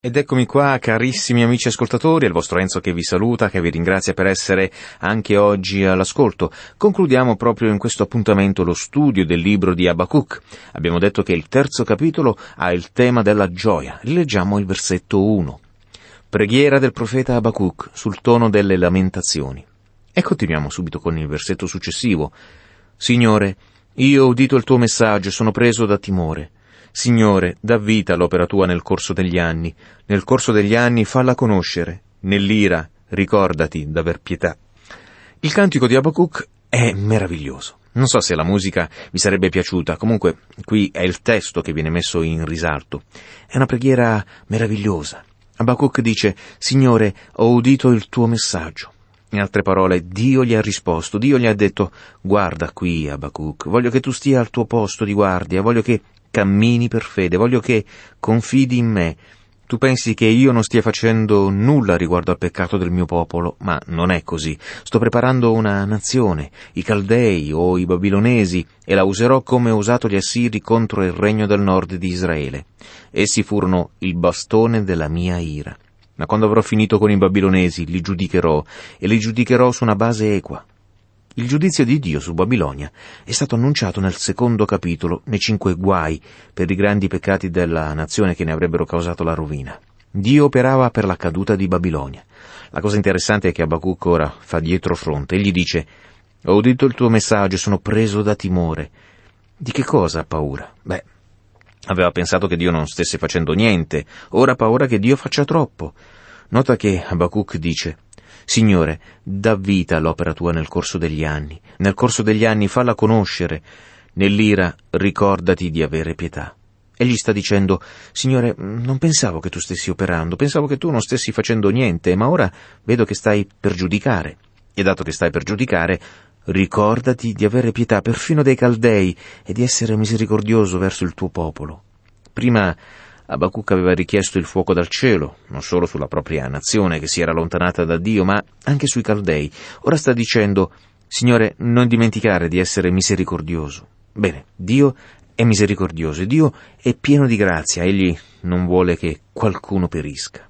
Ed eccomi qua, carissimi amici ascoltatori, è il vostro Enzo che vi saluta, che vi ringrazia per essere anche oggi all'ascolto. Concludiamo proprio in questo appuntamento lo studio del libro di Abacuc. Abbiamo detto che il terzo capitolo ha il tema della gioia. Rileggiamo il versetto 1. Preghiera del profeta Abacuc sul tono delle lamentazioni. E continuiamo subito con il versetto successivo. Signore, io ho udito il tuo messaggio e sono preso da timore. Signore, dà vita all'opera tua nel corso degli anni. Nel corso degli anni falla conoscere. Nell'ira ricordati d'aver pietà. Il cantico di Abacuc è meraviglioso. Non so se la musica vi sarebbe piaciuta, comunque qui è il testo che viene messo in risalto. È una preghiera meravigliosa. Abacuc dice, Signore, ho udito il tuo messaggio. In altre parole, Dio gli ha risposto, Dio gli ha detto, guarda qui Abacuc, voglio che tu stia al tuo posto di guardia, voglio che cammini per fede, voglio che confidi in me. Tu pensi che io non stia facendo nulla riguardo al peccato del mio popolo, ma non è così. Sto preparando una nazione, i Caldei o i Babilonesi, e la userò come ho usato gli Assiri contro il regno del nord di Israele. Essi furono il bastone della mia ira. Ma quando avrò finito con i Babilonesi, li giudicherò, e li giudicherò su una base equa. Il giudizio di Dio su Babilonia è stato annunciato nel secondo capitolo, nei 5 guai per i grandi peccati della nazione che ne avrebbero causato la rovina. Dio operava per la caduta di Babilonia. La cosa interessante è che Abacuc ora fa dietro fronte. Egli dice, ho udito il tuo messaggio e sono preso da timore. Di che cosa ha paura? Aveva pensato che Dio non stesse facendo niente, ora ha paura che Dio faccia troppo. Nota che Abacuc dice, Signore, dà vita all'opera tua nel corso degli anni. Nel corso degli anni falla conoscere. Nell'ira ricordati di avere pietà. Egli sta dicendo, Signore, non pensavo che tu stessi operando, pensavo che tu non stessi facendo niente, ma ora vedo che stai per giudicare. E dato che stai per giudicare, ricordati di avere pietà perfino dei Caldei e di essere misericordioso verso il tuo popolo. Prima Abacuc aveva richiesto il fuoco dal cielo, non solo sulla propria nazione che si era allontanata da Dio, ma anche sui Caldei. Ora sta dicendo, Signore, non dimenticare di essere misericordioso. Bene, Dio è misericordioso e Dio è pieno di grazia, Egli non vuole che qualcuno perisca.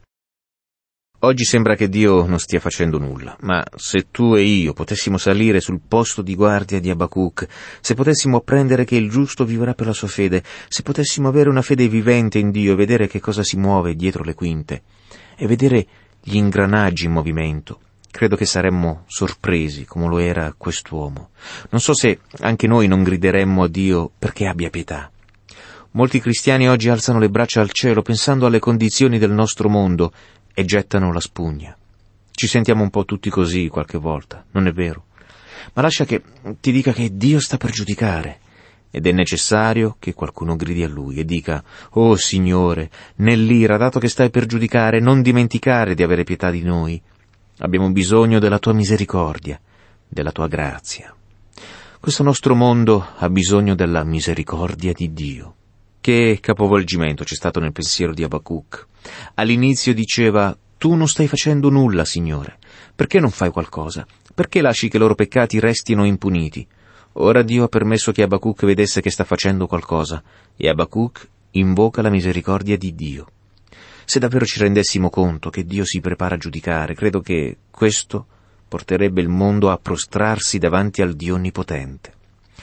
Oggi sembra che Dio non stia facendo nulla, ma se tu e io potessimo salire sul posto di guardia di Abacuc, se potessimo apprendere che il giusto vivrà per la sua fede, se potessimo avere una fede vivente in Dio e vedere che cosa si muove dietro le quinte, e vedere gli ingranaggi in movimento, credo che saremmo sorpresi come lo era quest'uomo. Non so se anche noi non grideremmo a Dio perché abbia pietà. Molti cristiani oggi alzano le braccia al cielo pensando alle condizioni del nostro mondo e gettano la spugna. Ci sentiamo un po' tutti così qualche volta, non è vero? Ma lascia che ti dica che Dio sta per giudicare ed è necessario che qualcuno gridi a Lui e dica, oh Signore, nell'ira, dato che stai per giudicare, non dimenticare di avere pietà di noi. Abbiamo bisogno della tua misericordia, della tua grazia. Questo nostro mondo ha bisogno della misericordia di Dio. Che capovolgimento c'è stato nel pensiero di Abacuc. All'inizio diceva, tu non stai facendo nulla, Signore. Perché non fai qualcosa? Perché lasci che i loro peccati restino impuniti? Ora Dio ha permesso che Abacuc vedesse che sta facendo qualcosa, e Abacuc invoca la misericordia di Dio. Se davvero ci rendessimo conto che Dio si prepara a giudicare, credo che questo porterebbe il mondo a prostrarsi davanti al Dio Onnipotente.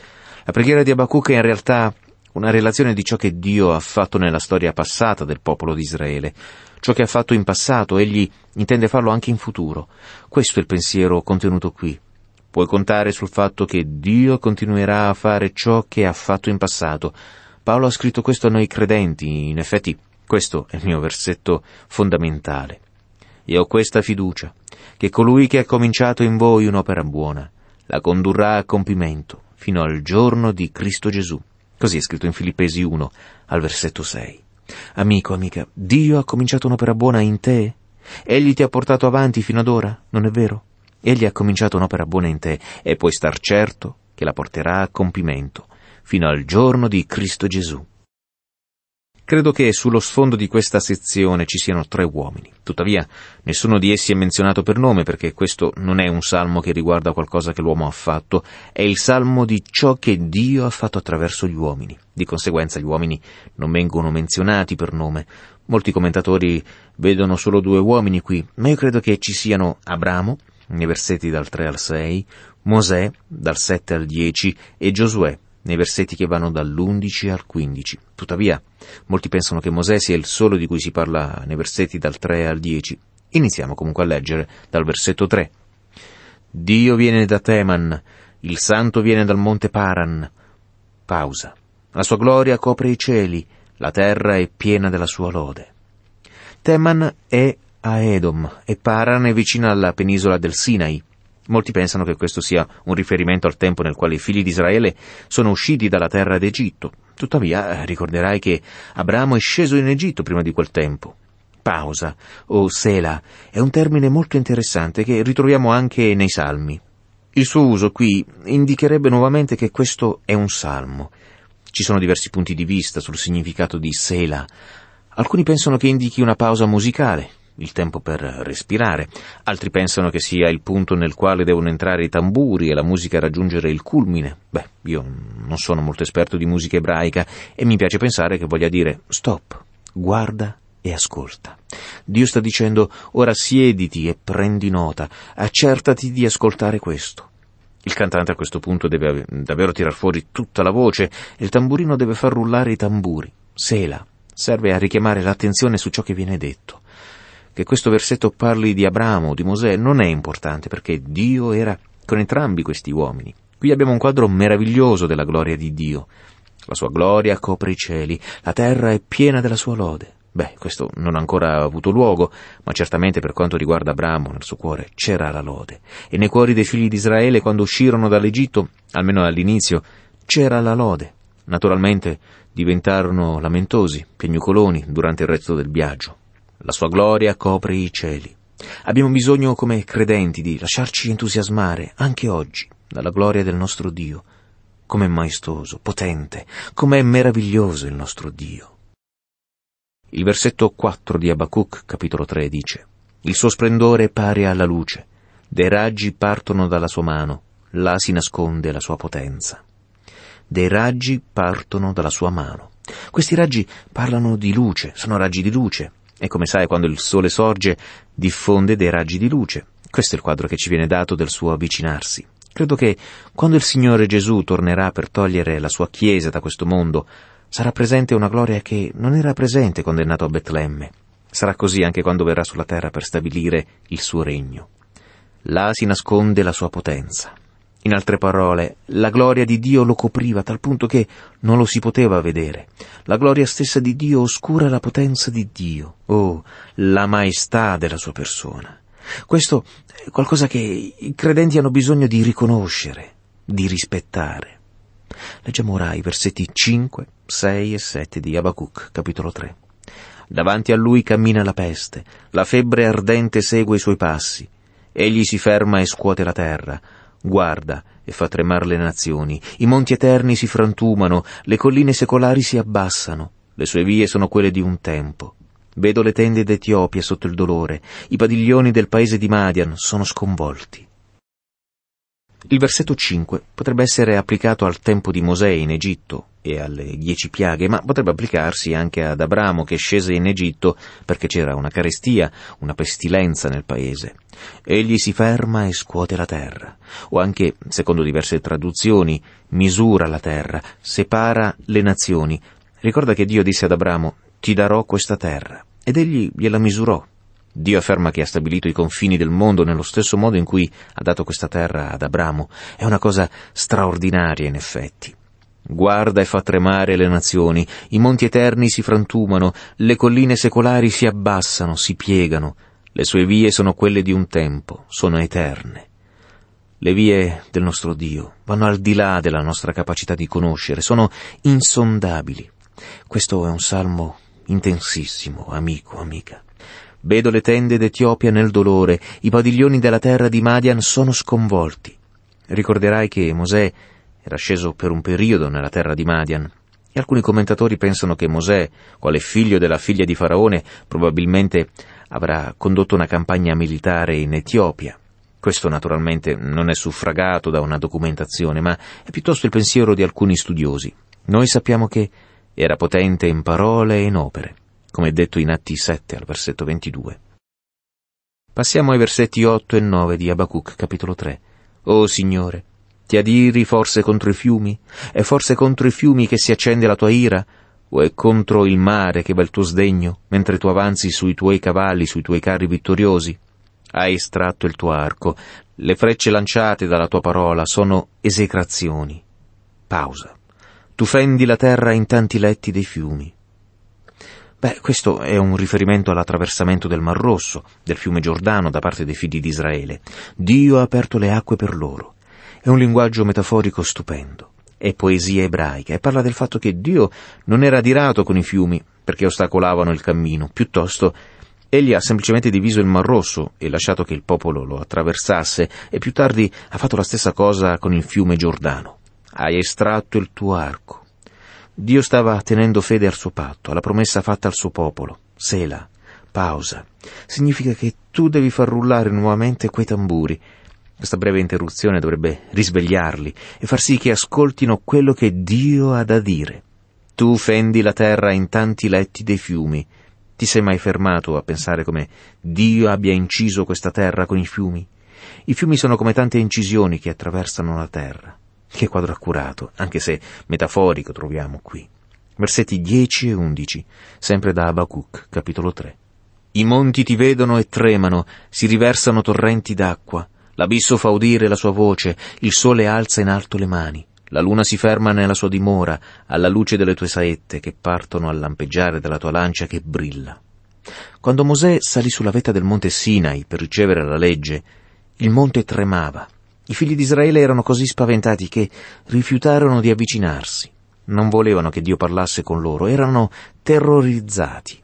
La preghiera di Abacuc è in realtà una relazione di ciò che Dio ha fatto nella storia passata del popolo di Israele. Ciò che ha fatto in passato, Egli intende farlo anche in futuro. Questo è il pensiero contenuto qui. Puoi contare sul fatto che Dio continuerà a fare ciò che ha fatto in passato. Paolo ha scritto questo a noi credenti, in effetti questo è il mio versetto fondamentale. E ho questa fiducia, che colui che ha cominciato in voi un'opera buona, la condurrà a compimento, fino al giorno di Cristo Gesù. Così è scritto in Filippesi 1, al versetto 6. Amico, amica, Dio ha cominciato un'opera buona in te? Egli ti ha portato avanti fino ad ora, non è vero? Egli ha cominciato un'opera buona in te e puoi star certo che la porterà a compimento, fino al giorno di Cristo Gesù. Credo che sullo sfondo di questa sezione ci siano 3 uomini. Tuttavia, nessuno di essi è menzionato per nome, perché questo non è un salmo che riguarda qualcosa che l'uomo ha fatto, è il salmo di ciò che Dio ha fatto attraverso gli uomini. Di conseguenza gli uomini non vengono menzionati per nome. Molti commentatori vedono solo 2 uomini qui, ma io credo che ci siano Abramo, nei versetti dal 3 al 6, Mosè, dal 7 al 10, e Giosuè, nei versetti che vanno dall'11 al 15. Tuttavia, molti pensano che Mosè sia il solo di cui si parla nei versetti dal 3 al 10. Iniziamo comunque a leggere dal versetto 3. Dio viene da Teman, il Santo viene dal monte Paran. Pausa. La sua gloria copre i cieli, la terra è piena della sua lode. Teman è a Edom e Paran è vicina alla penisola del Sinai. Molti pensano che questo sia un riferimento al tempo nel quale i figli di Israele sono usciti dalla terra d'Egitto. Tuttavia, ricorderai che Abramo è sceso in Egitto prima di quel tempo. Pausa, o Sela, è un termine molto interessante che ritroviamo anche nei Salmi. Il suo uso qui indicherebbe nuovamente che questo è un salmo. Ci sono diversi punti di vista sul significato di Sela. Alcuni pensano che indichi una pausa musicale, il tempo per respirare. Altri pensano che sia il punto nel quale devono entrare i tamburi e la musica raggiungere il culmine. Io non sono molto esperto di musica ebraica e mi piace pensare che voglia dire stop, guarda e ascolta. Dio sta dicendo: ora siediti e prendi nota, accertati di ascoltare questo. Il cantante a questo punto deve davvero tirar fuori tutta la voce e il tamburino deve far rullare i tamburi. Sela serve a richiamare l'attenzione su ciò che viene detto. Che questo versetto parli di Abramo o di Mosè non è importante, perché Dio era con entrambi questi uomini. Qui abbiamo un quadro meraviglioso della gloria di Dio. La sua gloria copre i cieli, la terra è piena della sua lode. Questo non ha ancora avuto luogo, ma certamente per quanto riguarda Abramo, nel suo cuore c'era la lode. E nei cuori dei figli di Israele, quando uscirono dall'Egitto, almeno all'inizio, c'era la lode. Naturalmente diventarono lamentosi, piagnucoloni durante il resto del viaggio. La sua gloria copre i cieli. Abbiamo bisogno come credenti di lasciarci entusiasmare, anche oggi, dalla gloria del nostro Dio. Com'è maestoso, potente, com'è meraviglioso il nostro Dio. Il versetto 4 di Abacuc, capitolo 3, dice: il suo splendore è pari alla luce, dei raggi partono dalla sua mano, là si nasconde la sua potenza. Dei raggi partono dalla sua mano. Questi raggi parlano di luce, sono raggi di luce. E come sai, quando il sole sorge, diffonde dei raggi di luce. Questo è il quadro che ci viene dato del suo avvicinarsi. Credo che quando il Signore Gesù tornerà per togliere la sua Chiesa da questo mondo, sarà presente una gloria che non era presente quando è nato a Betlemme. Sarà così anche quando verrà sulla terra per stabilire il suo regno. Là si nasconde la sua potenza. In altre parole, la gloria di Dio lo copriva a tal punto che non lo si poteva vedere. La gloria stessa di Dio oscura la potenza di Dio. Oh, la maestà della sua persona. Questo è qualcosa che i credenti hanno bisogno di riconoscere, di rispettare. Leggiamo ora i versetti 5, 6 e 7 di Abacuc, capitolo 3. Davanti a lui cammina la peste, la febbre ardente segue i suoi passi. Egli si ferma e scuote la terra, guarda e fa tremare le nazioni. I monti eterni si frantumano, le colline secolari si abbassano. Le sue vie sono quelle di un tempo. Vedo le tende d'Etiopia sotto il dolore, i padiglioni del paese di Madian sono sconvolti. Il versetto 5 potrebbe essere applicato al tempo di Mosè in Egitto e alle 10 piaghe, ma potrebbe applicarsi anche ad Abramo che scese in Egitto perché c'era una carestia, una pestilenza nel paese. Egli si ferma e scuote la terra, o anche, secondo diverse traduzioni, misura la terra, separa le nazioni. Ricorda che Dio disse ad Abramo: ti darò questa terra, ed egli gliela misurò. Dio afferma che ha stabilito i confini del mondo nello stesso modo in cui ha dato questa terra ad Abramo. È una cosa straordinaria, in effetti. Guarda e fa tremare le nazioni, i monti eterni si frantumano, le colline secolari si abbassano, si piegano. Le sue vie sono quelle di un tempo, sono eterne. Le vie del nostro Dio vanno al di là della nostra capacità di conoscere, sono insondabili. Questo è un salmo intensissimo, amico, amica. Vedo le tende d'Etiopia nel dolore, i padiglioni della terra di Madian sono sconvolti. Ricorderai che Mosè era sceso per un periodo nella terra di Madian, e alcuni commentatori pensano che Mosè, quale figlio della figlia di Faraone, probabilmente avrà condotto una campagna militare in Etiopia. Questo naturalmente non è suffragato da una documentazione, ma è piuttosto il pensiero di alcuni studiosi. Noi sappiamo che era potente in parole e in opere. come è detto in Atti 7 al versetto 22. Passiamo ai versetti 8 e 9 di Abacuc, capitolo 3. O Signore, ti adiri forse contro i fiumi? È forse contro i fiumi che si accende la tua ira? O è contro il mare che va il tuo sdegno, mentre tu avanzi sui tuoi cavalli, sui tuoi carri vittoriosi? Hai estratto il tuo arco, le frecce lanciate dalla tua parola sono esecrazioni. Pausa. Tu fendi la terra in tanti letti dei fiumi. Questo è un riferimento all'attraversamento del Mar Rosso, del fiume Giordano da parte dei figli di Israele. Dio ha aperto le acque per loro. È un linguaggio metaforico stupendo. È poesia ebraica e parla del fatto che Dio non era adirato con i fiumi perché ostacolavano il cammino, piuttosto egli ha semplicemente diviso il Mar Rosso e lasciato che il popolo lo attraversasse, e più tardi ha fatto la stessa cosa con il fiume Giordano. Hai estratto il tuo arco. Dio stava tenendo fede al suo patto, alla promessa fatta al suo popolo. Sela, pausa. Significa che tu devi far rullare nuovamente quei tamburi. Questa breve interruzione dovrebbe risvegliarli e far sì che ascoltino quello che Dio ha da dire. Tu fendi la terra in tanti letti dei fiumi. Ti sei mai fermato a pensare come Dio abbia inciso questa terra con i fiumi? I fiumi sono come tante incisioni che attraversano la terra. Che quadro accurato, anche se metaforico, troviamo qui. Versetti 10 e 11, sempre da Abacuc, capitolo 3. I monti ti vedono e tremano, si riversano torrenti d'acqua. L'abisso fa udire la sua voce, il sole alza in alto le mani. La luna si ferma nella sua dimora, alla luce delle tue saette che partono al lampeggiare della tua lancia che brilla. Quando Mosè salì sulla vetta del monte Sinai per ricevere la legge, il monte tremava. I figli di Israele erano così spaventati che rifiutarono di avvicinarsi. Non volevano che Dio parlasse con loro, erano terrorizzati.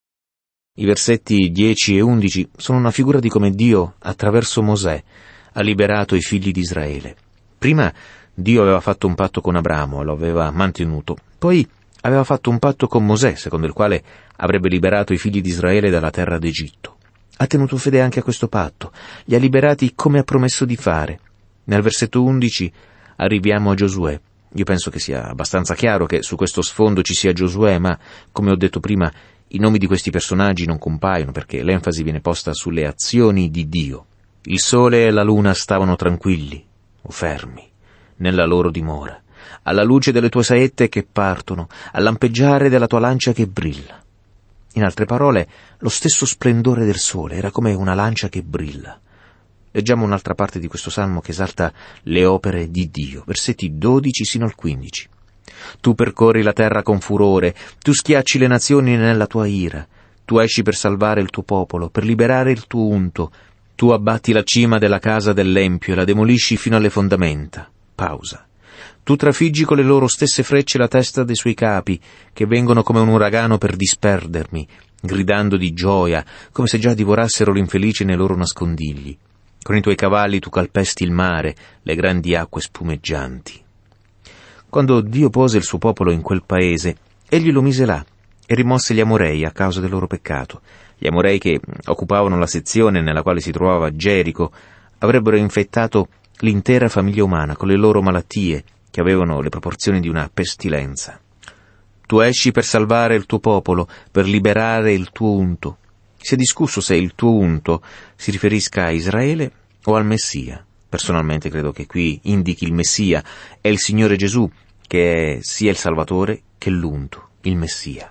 I versetti 10 e 11 sono una figura di come Dio, attraverso Mosè, ha liberato i figli di Israele. Prima Dio aveva fatto un patto con Abramo e lo aveva mantenuto. Poi aveva fatto un patto con Mosè, secondo il quale avrebbe liberato i figli di Israele dalla terra d'Egitto. Ha tenuto fede anche a questo patto, li ha liberati come ha promesso di fare. Nel versetto 11 arriviamo a Giosuè. Io penso che sia abbastanza chiaro che su questo sfondo ci sia Giosuè, ma, come ho detto prima, i nomi di questi personaggi non compaiono perché l'enfasi viene posta sulle azioni di Dio. Il sole e la luna stavano tranquilli o fermi nella loro dimora, alla luce delle tue saette che partono, al lampeggiare della tua lancia che brilla. In altre parole, lo stesso splendore del sole era come una lancia che brilla. Leggiamo un'altra parte di questo salmo che esalta le opere di Dio, versetti 12 sino al 15. Tu percorri la terra con furore, tu schiacci le nazioni nella tua ira, tu esci per salvare il tuo popolo, per liberare il tuo unto, tu abbatti la cima della casa dell'empio e la demolisci fino alle fondamenta. Pausa. Tu trafiggi con le loro stesse frecce la testa dei suoi capi, che vengono come un uragano per disperdermi, gridando di gioia, come se già divorassero l'infelice nei loro nascondigli. Con i tuoi cavalli tu calpesti il mare, le grandi acque spumeggianti. Quando Dio pose il suo popolo in quel paese, egli lo mise là e rimosse gli Amorei a causa del loro peccato. Gli Amorei che occupavano la sezione nella quale si trovava Gerico avrebbero infettato l'intera famiglia umana con le loro malattie che avevano le proporzioni di una pestilenza. Tu esci per salvare il tuo popolo, per liberare il tuo unto. Si è discusso se il tuo unto si riferisca a Israele o al Messia. Personalmente credo che qui indichi il Messia, è il Signore Gesù, che è sia il Salvatore che l'unto, il Messia.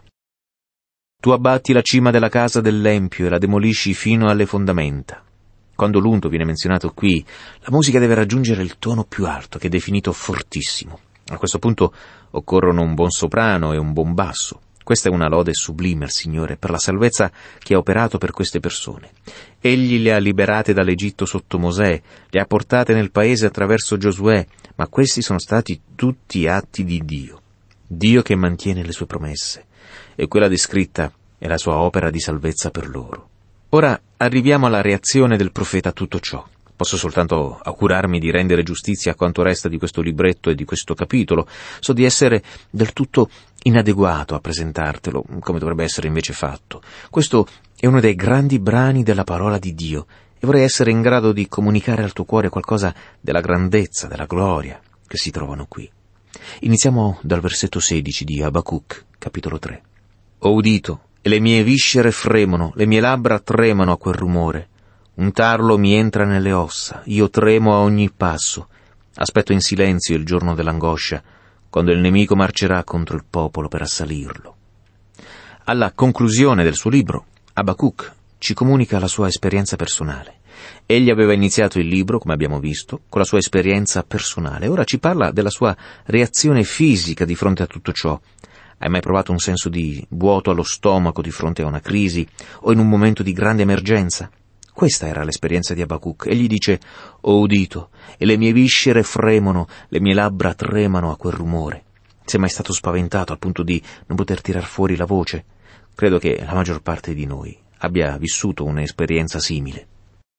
Tu abbatti la cima della casa dell'empio e la demolisci fino alle fondamenta. Quando l'unto viene menzionato qui, la musica deve raggiungere il tono più alto, che è definito fortissimo. A questo punto occorrono un buon soprano e un buon basso. Questa è una lode sublime al Signore per la salvezza che ha operato per queste persone. Egli le ha liberate dall'Egitto sotto Mosè, le ha portate nel paese attraverso Giosuè, ma questi sono stati tutti atti di Dio. Dio che mantiene le sue promesse, e quella descritta è la sua opera di salvezza per loro. Ora arriviamo alla reazione del profeta a tutto ciò. Posso soltanto augurarmi di rendere giustizia a quanto resta di questo libretto e di questo capitolo. So di essere del tutto inadeguato a presentartelo, come dovrebbe essere invece fatto. Questo è uno dei grandi brani della parola di Dio, e vorrei essere in grado di comunicare al tuo cuore qualcosa della grandezza, della gloria che si trovano qui. Iniziamo dal versetto 16 di Abacuc, capitolo 3. Ho udito e le mie viscere fremono, le mie labbra tremano a quel rumore. Un tarlo mi entra nelle ossa, io tremo a ogni passo. Aspetto in silenzio il giorno dell'angoscia, quando il nemico marcerà contro il popolo per assalirlo. Alla conclusione del suo libro, Abacuc ci comunica la sua esperienza personale. Egli aveva iniziato il libro, come abbiamo visto, con la sua esperienza personale. Ora ci parla della sua reazione fisica di fronte a tutto ciò. Hai mai provato un senso di vuoto allo stomaco di fronte a una crisi o in un momento di grande emergenza? Questa era l'esperienza di Abacuc. Egli dice: «Ho udito, e le mie viscere fremono, le mie labbra tremano a quel rumore». Sei mai stato spaventato al punto di non poter tirar fuori la voce? Credo che la maggior parte di noi abbia vissuto un'esperienza simile.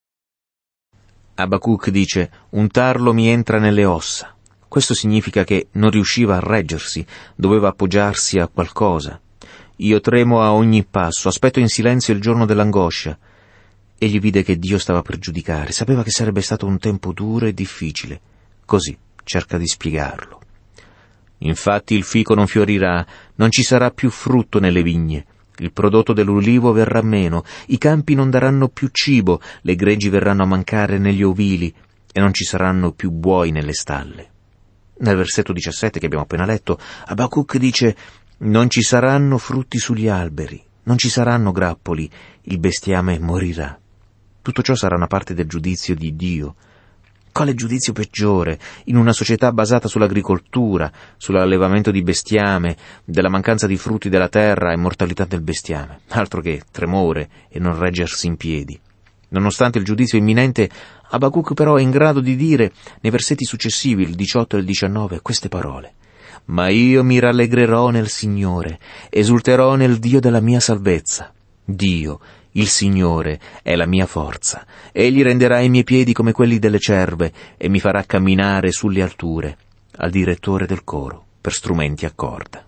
Abacuc dice: «Un tarlo mi entra nelle ossa». Questo significa che non riusciva a reggersi, doveva appoggiarsi a qualcosa. «Io tremo a ogni passo, aspetto in silenzio il giorno dell'angoscia». Egli vide che Dio stava per giudicare, sapeva che sarebbe stato un tempo duro e difficile. Così cerca di spiegarlo. «Infatti il fico non fiorirà, non ci sarà più frutto nelle vigne. Il prodotto dell'ulivo verrà meno, i campi non daranno più cibo, le greggi verranno a mancare negli ovili e non ci saranno più buoi nelle stalle». Nel versetto 17 che abbiamo appena letto, Abacuc dice: «Non ci saranno frutti sugli alberi, non ci saranno grappoli, il bestiame morirà». Tutto ciò sarà una parte del giudizio di Dio. Quale giudizio peggiore in una società basata sull'agricoltura, sull'allevamento di bestiame, della mancanza di frutti della terra e mortalità del bestiame? Altro che tremore e non reggersi in piedi. Nonostante il giudizio imminente, Abacuc però è in grado di dire, nei versetti successivi, il 18 e il 19, queste parole: «Ma io mi rallegrerò nel Signore, esulterò nel Dio della mia salvezza. Dio, il Signore, è la mia forza. Egli renderà i miei piedi come quelli delle cerve e mi farà camminare sulle alture», al direttore del coro, per strumenti a corda.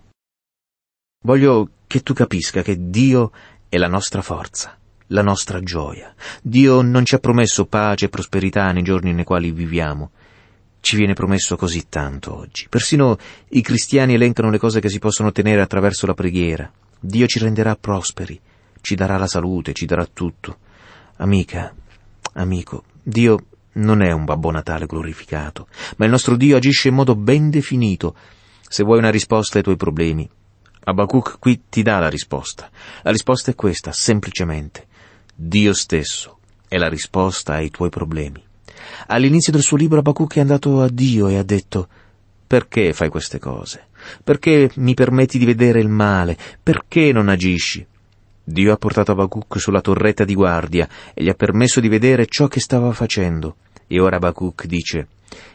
Voglio che tu capisca che Dio è la nostra forza, la nostra gioia. Dio non ci ha promesso pace e prosperità nei giorni nei quali viviamo. Ci viene promesso così tanto oggi. Persino i cristiani elencano le cose che si possono ottenere attraverso la preghiera. Dio ci renderà prosperi, ci darà la salute, ci darà tutto. Amica, amico, Dio non è un Babbo Natale glorificato, ma il nostro Dio agisce in modo ben definito. Se vuoi una risposta ai tuoi problemi, Abacuc qui ti dà la risposta. La risposta è questa, semplicemente: Dio stesso è la risposta ai tuoi problemi. All'inizio del suo libro Abacuc è andato a Dio e ha detto: «Perché fai queste cose? Perché mi permetti di vedere il male? Perché non agisci?» Dio ha portato Abacuc sulla torretta di guardia e gli ha permesso di vedere ciò che stava facendo. E ora Abacuc dice: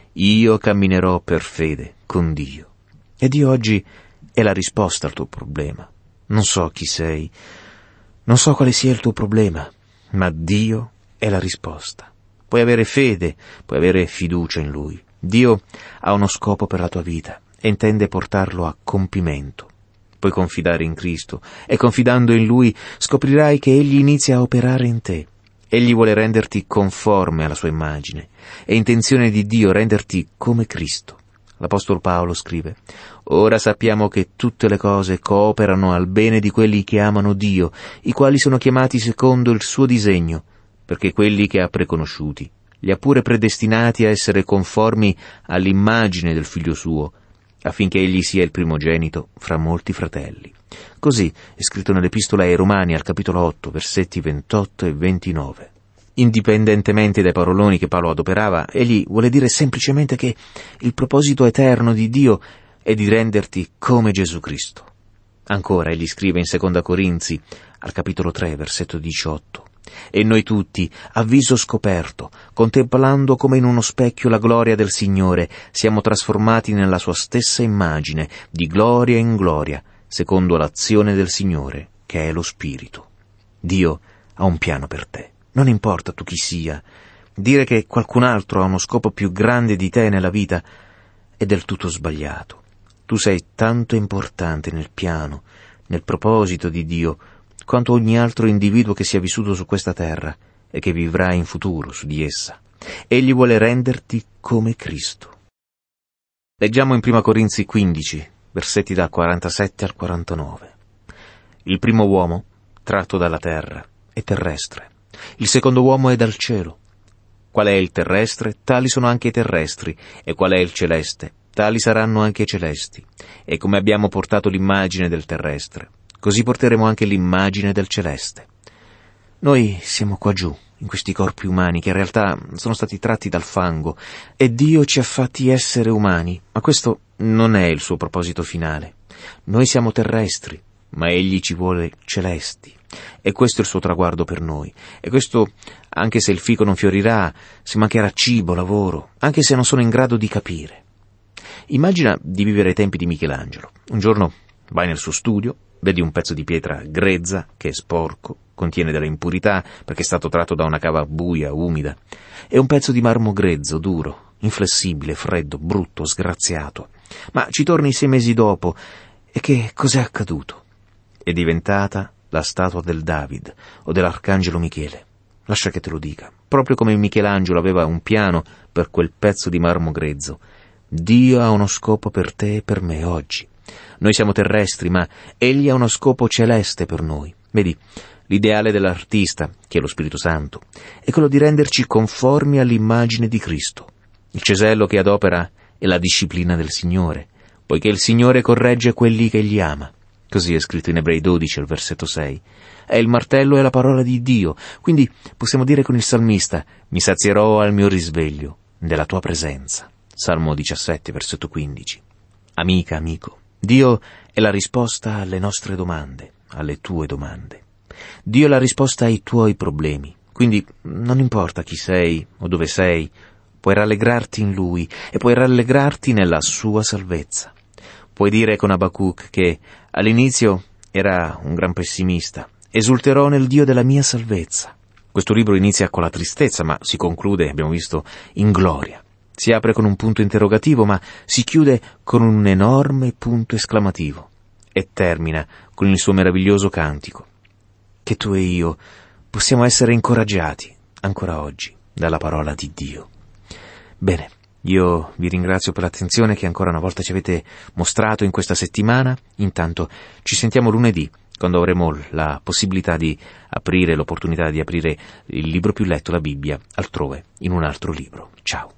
«Io camminerò per fede con Dio». E Dio oggi è la risposta al tuo problema. Non so chi sei, non so quale sia il tuo problema, ma Dio è la risposta. Puoi avere fede, puoi avere fiducia in Lui. Dio ha uno scopo per la tua vita e intende portarlo a compimento. Puoi confidare in Cristo e confidando in Lui scoprirai che Egli inizia a operare in te. Egli vuole renderti conforme alla sua immagine. È intenzione di Dio renderti come Cristo. L'Apostolo Paolo scrive: «Ora sappiamo che tutte le cose cooperano al bene di quelli che amano Dio, i quali sono chiamati secondo il suo disegno, perché quelli che ha preconosciuti li ha pure predestinati a essere conformi all'immagine del Figlio suo, affinché egli sia il primogenito fra molti fratelli». Così è scritto nell'Epistola ai Romani al capitolo 8, versetti 28 e 29. Indipendentemente dai paroloni che Paolo adoperava, egli vuole dire semplicemente che il proposito eterno di Dio è di renderti come Gesù Cristo. Ancora egli scrive in 2 Corinzi al capitolo 3, versetto 18: «E noi tutti, a viso scoperto, contemplando come in uno specchio la gloria del Signore, siamo trasformati nella sua stessa immagine, di gloria in gloria, secondo l'azione del Signore, che è lo Spirito». Dio ha un piano per te. Non importa tu chi sia, dire che qualcun altro ha uno scopo più grande di te nella vita è del tutto sbagliato. Tu sei tanto importante nel piano, nel proposito di Dio, quanto ogni altro individuo che sia vissuto su questa terra e che vivrà in futuro su di essa. Egli vuole renderti come Cristo. Leggiamo in 1 Corinzi 15, versetti da 47 al 49. Il primo uomo tratto dalla terra, è terrestre. Il secondo uomo è dal cielo. Qual è il terrestre? Tali sono anche i terrestri. E qual è il celeste? Tali saranno anche i celesti. E come abbiamo portato l'immagine del terrestre, così porteremo anche l'immagine del celeste. Noi siamo qua giù, in questi corpi umani che in realtà sono stati tratti dal fango, e Dio ci ha fatti essere umani, ma questo non è il suo proposito finale. Noi siamo terrestri, ma Egli ci vuole celesti, e questo è il suo traguardo per noi. E questo anche se il fico non fiorirà, se mancherà cibo, lavoro, anche se non sono in grado di capire. Immagina di vivere ai tempi di Michelangelo. Un giorno vai nel suo studio, vedi un pezzo di pietra grezza, che è sporco, contiene delle impurità perché è stato tratto da una cava buia, umida, e un pezzo di marmo grezzo, duro, inflessibile, freddo, brutto, sgraziato. Ma ci torni 6 mesi dopo, e che cos'è accaduto? È diventata la statua del David o dell'arcangelo Michele. Lascia che te lo dica. Proprio come Michelangelo aveva un piano per quel pezzo di marmo grezzo, Dio ha uno scopo per te e per me oggi. Noi siamo terrestri, ma Egli ha uno scopo celeste per noi. Vedi, l'ideale dell'artista, che è lo Spirito Santo, è quello di renderci conformi all'immagine di Cristo. Il cesello che adopera è la disciplina del Signore, poiché il Signore corregge quelli che Egli ama. Così è scritto in Ebrei 12, al versetto 6. È il martello e la parola di Dio, quindi possiamo dire con il salmista: mi sazierò al mio risveglio della tua presenza. Salmo 17, versetto 15. Amica, amico, Dio è la risposta alle nostre domande, alle tue domande. Dio è la risposta ai tuoi problemi, quindi non importa chi sei o dove sei, puoi rallegrarti in Lui e puoi rallegrarti nella sua salvezza. Puoi dire con Abacuc che all'inizio era un gran pessimista, esulterò nel Dio della mia salvezza. Questo libro inizia con la tristezza, ma si conclude, abbiamo visto, in gloria. Si apre con un punto interrogativo, ma si chiude con un enorme punto esclamativo e termina con il suo meraviglioso cantico. Che tu e io possiamo essere incoraggiati ancora oggi dalla parola di Dio. Bene, io vi ringrazio per l'attenzione che ancora una volta ci avete mostrato in questa settimana. Intanto ci sentiamo lunedì, quando avremo la possibilità di aprire, l'opportunità di aprire il libro più letto, la Bibbia, altrove, in un altro libro. Ciao.